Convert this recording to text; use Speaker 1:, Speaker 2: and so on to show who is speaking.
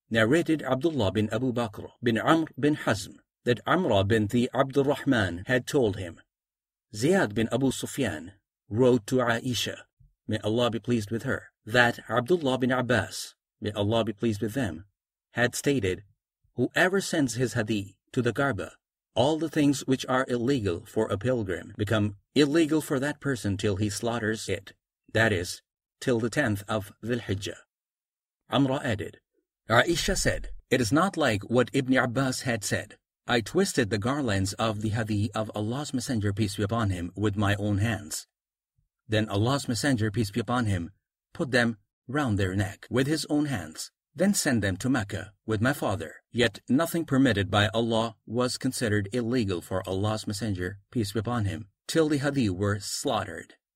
Speaker 1: narrated Abdullah bin Abu Bakr bin Amr bin Hazm that Amra binti Abdul Rahman had told him. Ziyad bin Abu Sufyan wrote to Aisha, may Allah be pleased with her, that Abdullah bin Abbas, may Allah be pleased with them, had stated, whoever sends his hadith to the Kaaba, all the things which are illegal for a pilgrim become illegal for that person till he slaughters it, that is, till the 10th of Dhul Hijjah. Amra added, Aisha said, it is not like what Ibn Abbas had said. I twisted the garlands of the hadith of Allah's Messenger, peace be upon him, with my own hands. Then Allah's Messenger, peace be upon him, put them round their neck with his own hands, then sent them to Mecca with my father. Yet nothing permitted by Allah was considered illegal for Allah's Messenger, peace be upon him, till the hadith were slaughtered.